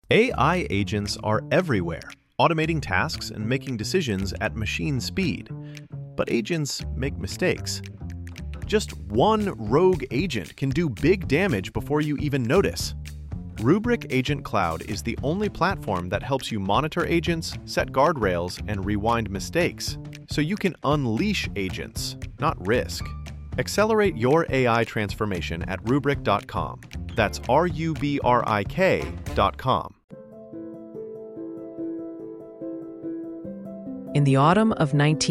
AI agents are everywhere, automating tasks and making decisions at machine speed. But agents make mistakes. Just one rogue agent can do big damage before you even notice. Rubrik Agent Cloud is the only platform that helps you monitor agents, set guardrails, and rewind mistakes, so you can unleash agents, not risk. Accelerate your AI transformation at Rubrik.com. That's Rubrik.com. In the autumn of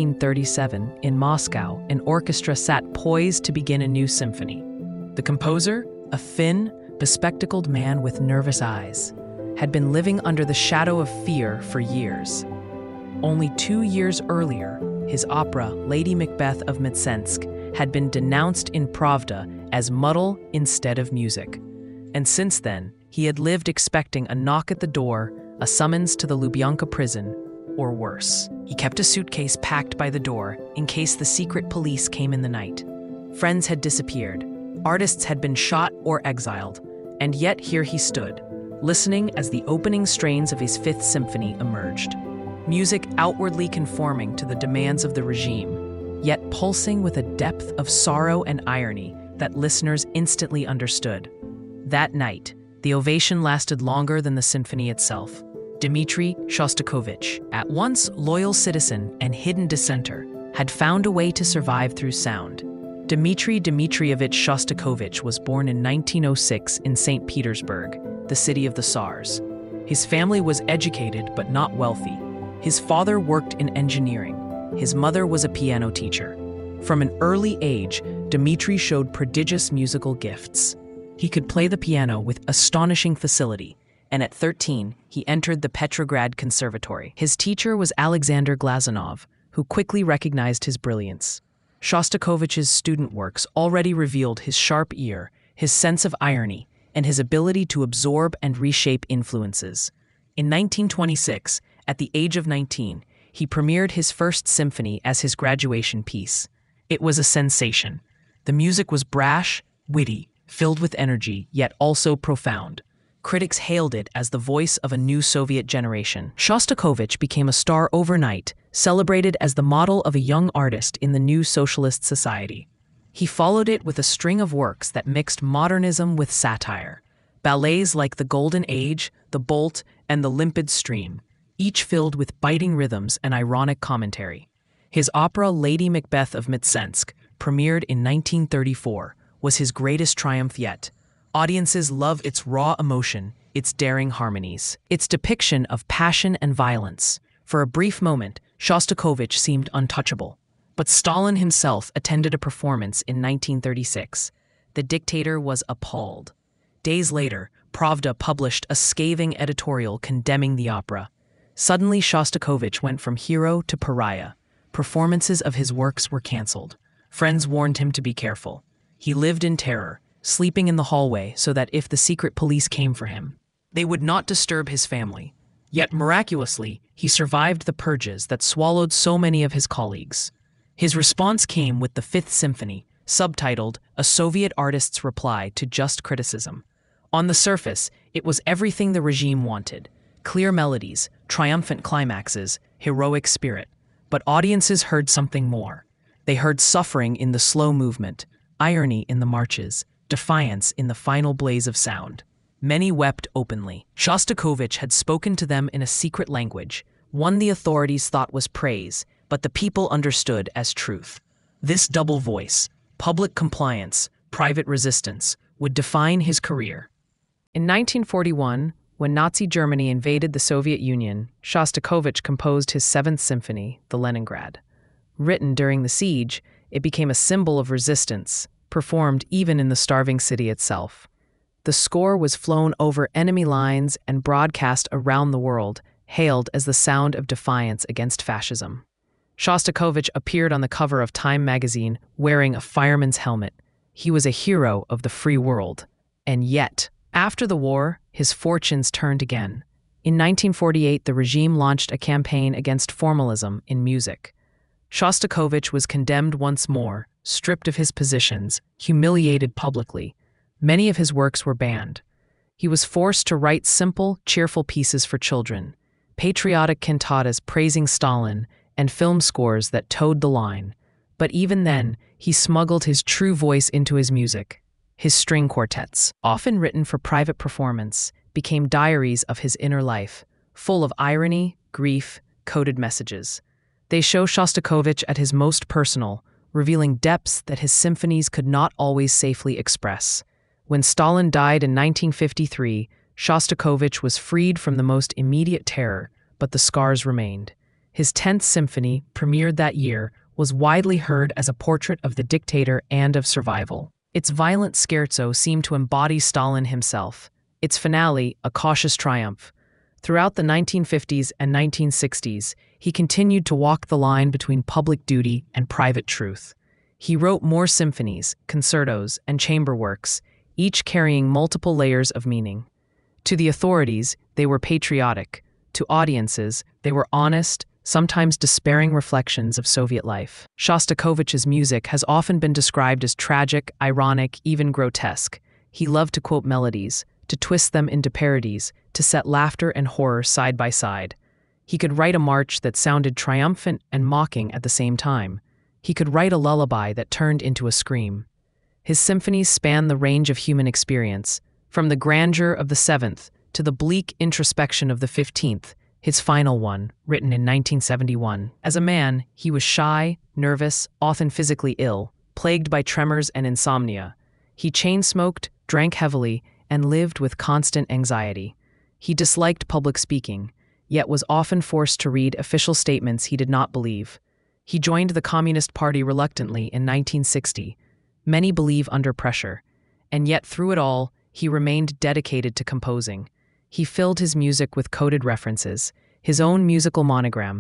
1937, in Moscow, an orchestra sat poised to begin a new symphony. The composer, a thin, bespectacled man with nervous eyes, had been living under the shadow of fear for years. Only 2 years earlier, his opera, Lady Macbeth of Mtsensk, had been denounced in Pravda as muddle instead of music. And since then, he had lived expecting a knock at the door, a summons to the Lubyanka prison, or worse. He kept a suitcase packed by the door in case the secret police came in the night. Friends had disappeared, artists had been shot or exiled, and yet here he stood, listening as the opening strains of his Fifth Symphony emerged. Music outwardly conforming to the demands of the regime, yet pulsing with a depth of sorrow and irony that listeners instantly understood. That night, the ovation lasted longer than the symphony itself. Dmitri Shostakovich, at once loyal citizen and hidden dissenter, had found a way to survive through sound. Dmitri Dmitrievich Shostakovich was born in 1906 in St. Petersburg, the city of the Tsars. His family was educated but not wealthy. His father worked in engineering. His mother was a piano teacher. From an early age, Dmitri showed prodigious musical gifts. He could play the piano with astonishing facility, and at 13, he entered the Petrograd Conservatory. His teacher was Alexander Glazunov, who quickly recognized his brilliance. Shostakovich's student works already revealed his sharp ear, his sense of irony, and his ability to absorb and reshape influences. In 1926, at the age of 19, he premiered his first symphony as his graduation piece. It was a sensation. The music was brash, witty, filled with energy, yet also profound. Critics hailed it as the voice of a new Soviet generation. Shostakovich became a star overnight, celebrated as the model of a young artist in the new socialist society. He followed it with a string of works that mixed modernism with satire. Ballets like The Golden Age, The Bolt, and The Limpid Stream, each filled with biting rhythms and ironic commentary. His opera Lady Macbeth of Mtsensk, premiered in 1934, was his greatest triumph yet. Audiences love its raw emotion, its daring harmonies, its depiction of passion and violence. For a brief moment, Shostakovich seemed untouchable. But Stalin himself attended a performance in 1936. The dictator was appalled. Days later, Pravda published a scathing editorial condemning the opera. Suddenly, Shostakovich went from hero to pariah. Performances of his works were canceled. Friends warned him to be careful. He lived in terror, sleeping in the hallway so that if the secret police came for him, they would not disturb his family. Yet miraculously, he survived the purges that swallowed so many of his colleagues. His response came with the Fifth Symphony, subtitled A Soviet Artist's Reply to Just Criticism. On the surface, it was everything the regime wanted: clear melodies, triumphant climaxes, heroic spirit. But audiences heard something more. They heard suffering in the slow movement, irony in the marches, defiance in the final blaze of sound. Many wept openly. Shostakovich had spoken to them in a secret language, one the authorities thought was praise, but the people understood as truth. This double voice, public compliance, private resistance, would define his career. In 1941, when Nazi Germany invaded the Soviet Union, Shostakovich composed his Seventh Symphony, the Leningrad. Written during the siege, it became a symbol of resistance, performed even in the starving city itself. The score was flown over enemy lines and broadcast around the world, hailed as the sound of defiance against fascism. Shostakovich appeared on the cover of Time magazine wearing a fireman's helmet. He was a hero of the free world. And yet, after the war, his fortunes turned again. In 1948, the regime launched a campaign against formalism in music. Shostakovich was condemned once more, stripped of his positions, humiliated publicly. Many of his works were banned. He was forced to write simple, cheerful pieces for children, patriotic cantatas praising Stalin, and film scores that towed the line. But even then, he smuggled his true voice into his music. His string quartets, often written for private performance, became diaries of his inner life, full of irony, grief, coded messages. They show Shostakovich at his most personal, revealing depths that his symphonies could not always safely express. When Stalin died in 1953, Shostakovich was freed from the most immediate terror, but the scars remained. His 10th symphony, premiered that year, was widely heard as a portrait of the dictator and of survival. Its violent scherzo seemed to embody Stalin himself. Its finale, a cautious triumph. Throughout the 1950s and 1960s, he continued to walk the line between public duty and private truth. He wrote more symphonies, concertos, and chamber works, each carrying multiple layers of meaning. To the authorities, they were patriotic. To audiences, they were honest, sometimes despairing reflections of Soviet life. Shostakovich's music has often been described as tragic, ironic, even grotesque. He loved to quote melodies, to twist them into parodies, to set laughter and horror side by side. He could write a march that sounded triumphant and mocking at the same time. He could write a lullaby that turned into a scream. His symphonies span the range of human experience, from the grandeur of the 7th to the bleak introspection of the 15th, his final one, written in 1971. As a man, he was shy, nervous, often physically ill, plagued by tremors and insomnia. He chain-smoked, drank heavily, and lived with constant anxiety. He disliked public speaking, yet was often forced to read official statements he did not believe. He joined the Communist Party reluctantly in 1960, many believe under pressure, and yet through it all, he remained dedicated to composing. He filled his music with coded references, his own musical monogram,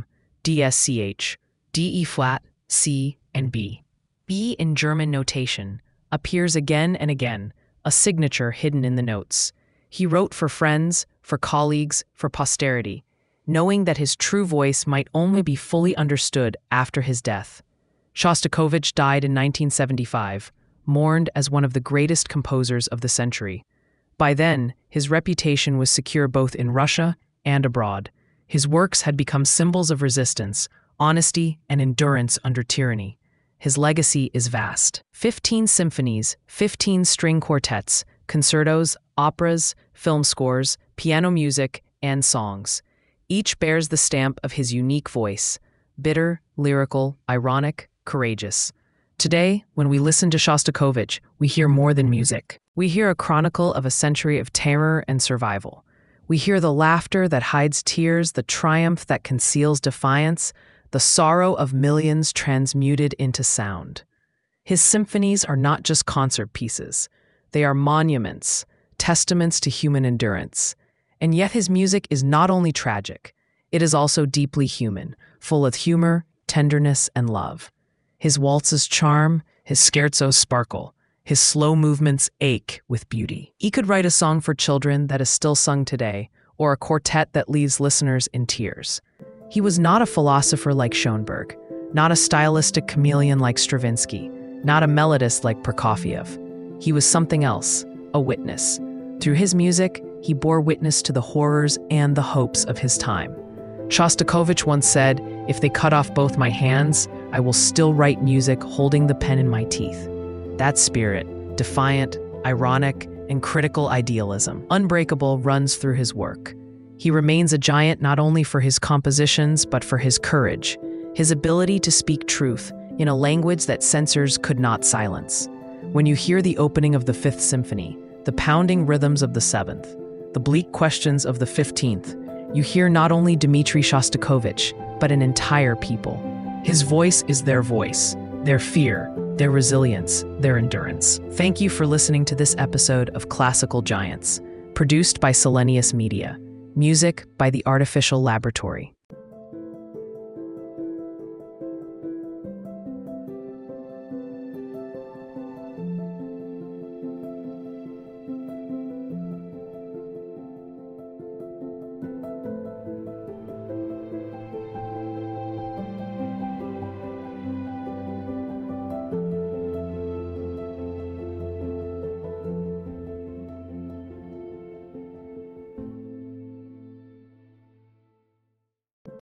DSCH, D-E flat, C, and B. B in German notation appears again and again, a signature hidden in the notes. He wrote for friends, for colleagues, for posterity, knowing that his true voice might only be fully understood after his death. Shostakovich died in 1975, mourned as one of the greatest composers of the century. By then, his reputation was secure both in Russia and abroad. His works had become symbols of resistance, honesty, and endurance under tyranny. His legacy is vast. 15 symphonies, 15 string quartets, concertos, operas, film scores, piano music, and songs. Each bears the stamp of his unique voice, bitter, lyrical, ironic, courageous. Today, when we listen to Shostakovich, we hear more than music. We hear a chronicle of a century of terror and survival. We hear the laughter that hides tears, the triumph that conceals defiance, the sorrow of millions transmuted into sound. His symphonies are not just concert pieces. They are monuments, testaments to human endurance. And yet his music is not only tragic, it is also deeply human, full of humor, tenderness, and love. His waltzes charm, his scherzos sparkle, his slow movements ache with beauty. He could write a song for children that is still sung today, or a quartet that leaves listeners in tears. He was not a philosopher like Schoenberg, not a stylistic chameleon like Stravinsky, not a melodist like Prokofiev. He was something else, a witness. Through his music, he bore witness to the horrors and the hopes of his time. Shostakovich once said, "If they cut off both my hands, I will still write music holding the pen in my teeth." That spirit, defiant, ironic, and critical idealism, unbreakable, runs through his work. He remains a giant not only for his compositions, but for his courage, his ability to speak truth in a language that censors could not silence. When you hear the opening of the Fifth Symphony, the pounding rhythms of the Seventh, the bleak questions of the 15th, you hear not only Dmitri Shostakovich, but an entire people. His voice is their voice, their fear, their resilience, their endurance. Thank you for listening to this episode of Classical Giants, produced by Selenius Media. Music by The Artificial Laboratory.